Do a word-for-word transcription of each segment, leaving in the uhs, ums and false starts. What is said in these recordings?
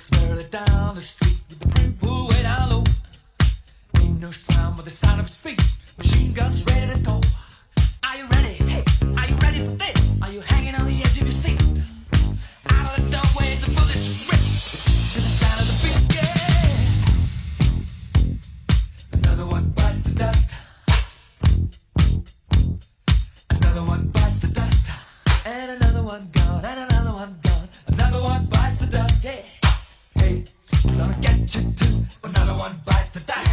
Folks barely down the street with the brim pulled way down low. Ain't no sound but the sound of his feet. Machine guns ready to go. Are you ready? Hey, are you ready for this? Are you hanging on the edge of your seat? Out of the doorway, the bullets rip to the sound of the beat. Yeah. Another one bites the dust. Another one bites the dust. And another one gone. And another one gone. Another one bites the dust. Yeah. Hey, I'm gonna get you too. Another one bites the dust.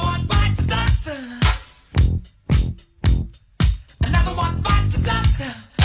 Another one bites the dust.